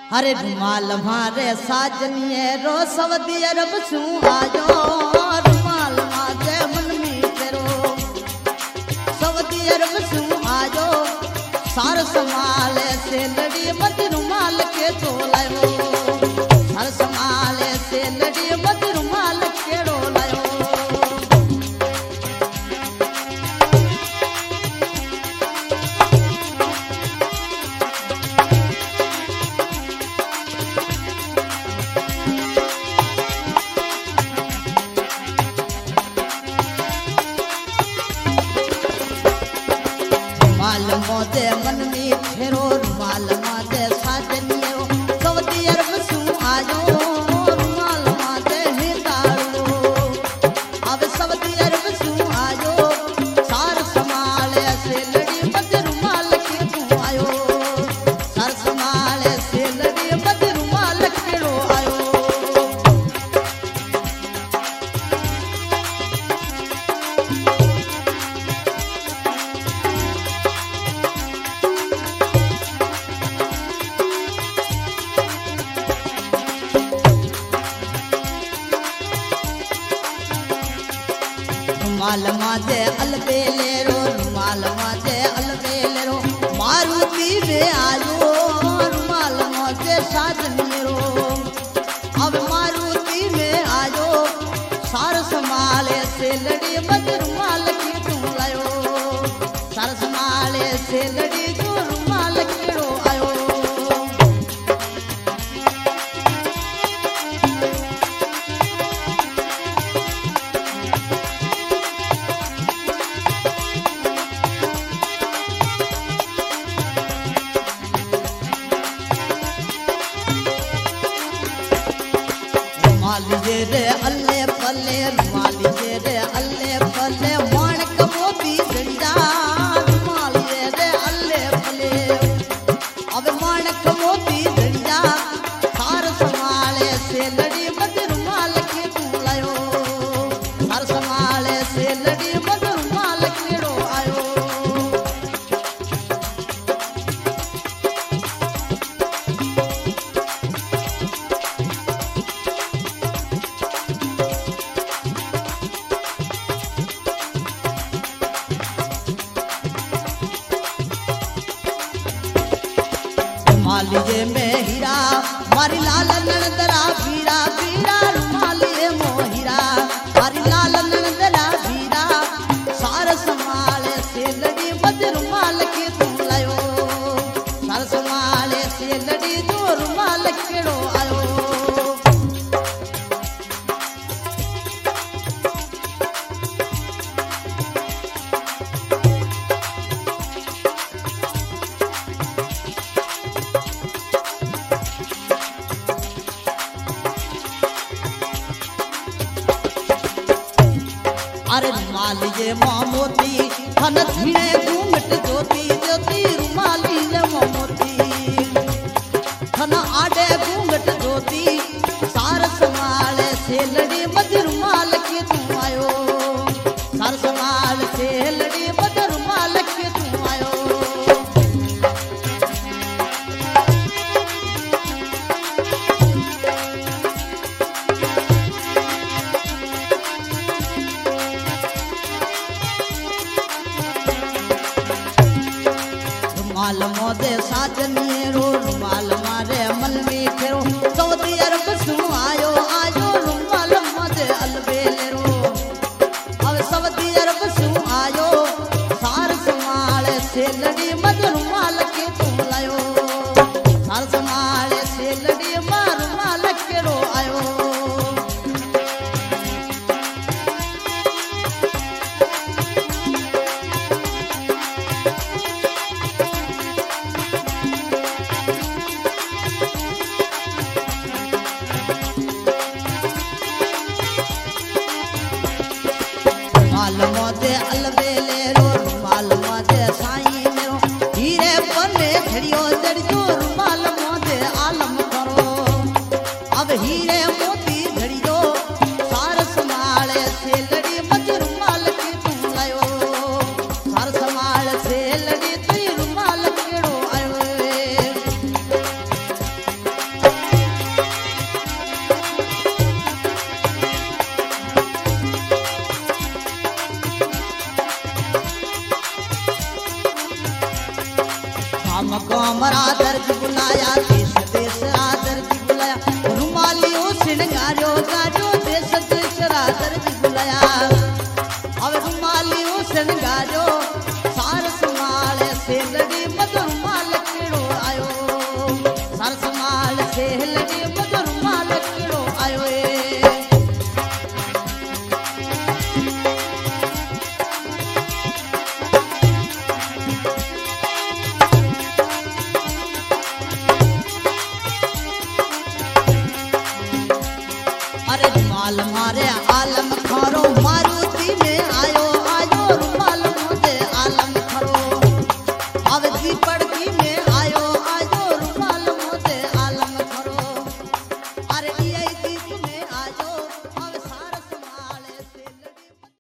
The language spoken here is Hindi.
अरे रुमाल मारे साजनिए रो सऊदी अरब सू आयो रुमाल मारे मन में तेरो सऊदी अरब सू आयो सार संभाले से लड़ी मत रुमाल के तोलायो सार संभाले से लड़ी मत रुमाल के रोलायो मोदे मन में फेरो रुमाल मादे साजनियो सऊदी अरब सू आयो रुमाल मादे हिंदारो अब सऊदी अरब सू आयो सार संभाले से लड़ी मत रुमाल के तू आयो सार संभाले से लड़ी मत रुमाल केड़ो आयो रुमाल माजे अलबेले रो रुमाल माजे अलबेले रो मारुति में आयो रुमाल माजे साजनी रो अब मारुति में आयो सार संभाले से लड़ी मत रुमाल की तू लायो सार संभाले से लड़ी जो रुमाल केड़ो आयो मालिये रे अल्ले पल्ले मालिये रे अल्ले पल्ले माणक मोती झंडा मालिये रे अल्ले पल्ले अब माणक मोती झंडा सार संभाले से लड़ी मत रुमाल के तू लायो सार संभाले से लड़ी मत रुमाल केड़ो आयो मालिये में हीरा मारी लाल नंदरा बीरा बीरा रुमालिये मोहिरा मारी लाल नंदरा बीरा सार संभाले से लड़ी मत रुमाल के तू लायो सार संभाले से लड़ी जो रुमाल केड़ो आयो अरे रुमालिये मोती खन धीरे घूंघट ज्योति ज्योति रुमालिये मोती खन आडे घूंघट ज्योति सार संभाले से लड़ी मत रुमाल के तू आयो सार संभाल से लड़ी मत रुमाल के तू आयो बुलाया